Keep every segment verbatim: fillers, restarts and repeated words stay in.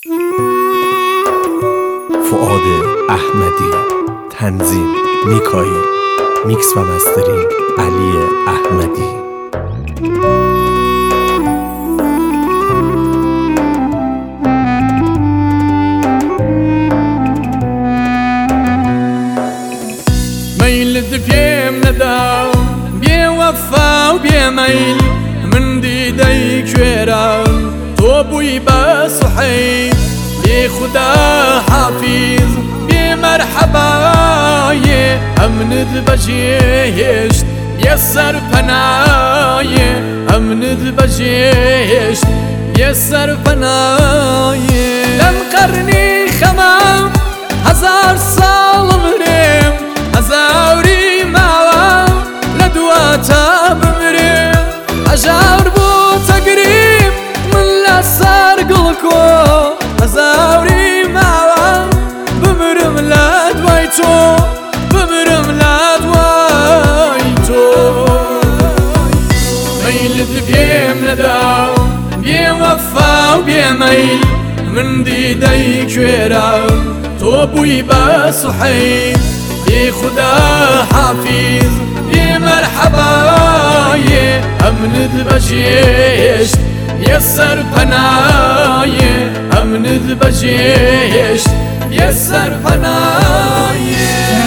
فؤاد احمدی، تنظیم میکائیل، میکس و مسترینگ علی احمدی. ميلد بيم نداو بي وفا وبي ميل من ديدي كويرا توبوي بصحي بي خدا حافظ بي مرحبا يه امند بجيشت يسر فناي امند بجيشت يسر فناي لم قرني خمام هزار سال مريم هزاري معوا لدواتا بمريم أجار بو تقريب من لسار قلكو هزاري معوا بمرم لدوايتو بمرم لدوايتو ميلد بيم نداو بيم وفا وبيم ميل من ديدي كويرا توبوي بصحي بي خدا حافظ بي مرحبا يه امند بجيشت يسر فناي امند بجيشت يسر فناي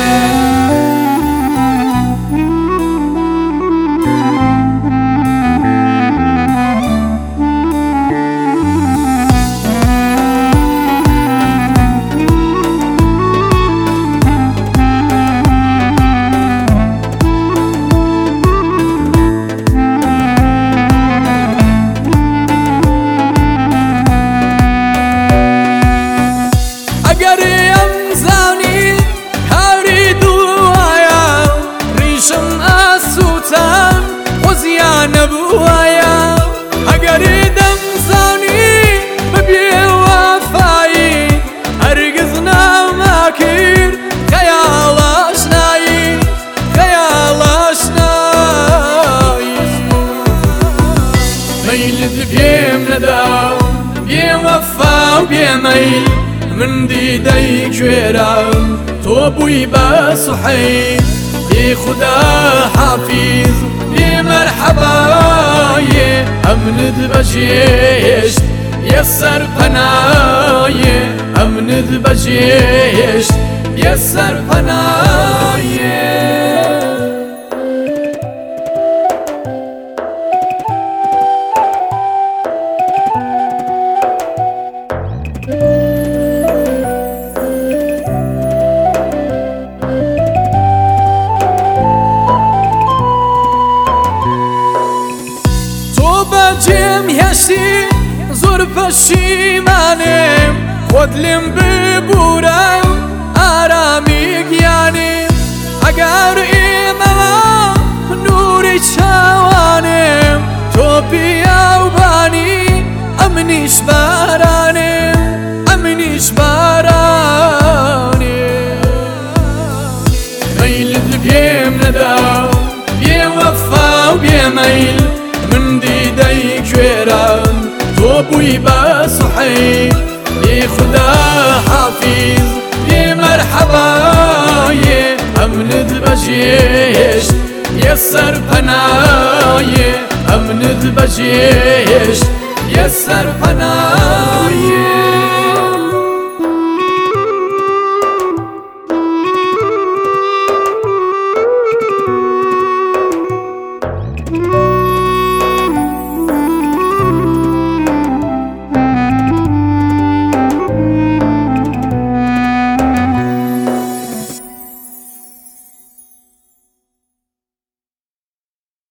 نبوايا اقري دم زاني ببي وفاي ارقزنا ماكير خيالاش ناي خيالاش ناي ميلد بيم نداو بيم وفا وبيم ميل من ديدي كويرا توبوي بصحي بي خدا حافظ بي مرحبا يه امند بجيشت يسر فناي امند بجيشت يسر فناي جيم يشتي زور پشیمانم خودلم ببورم آرامیگ یعنی اگر ایما نوری چوانم تو بیا و بانی امنیش بارانم امنیش بارانم میلد بیم نداو بیم وفا و بیم میل من ديدي كويرا توبوي بصحي بي خدا حافظ بي مرحبا يه امند بجيشت يسر فناي امند بجيشت يسر فناي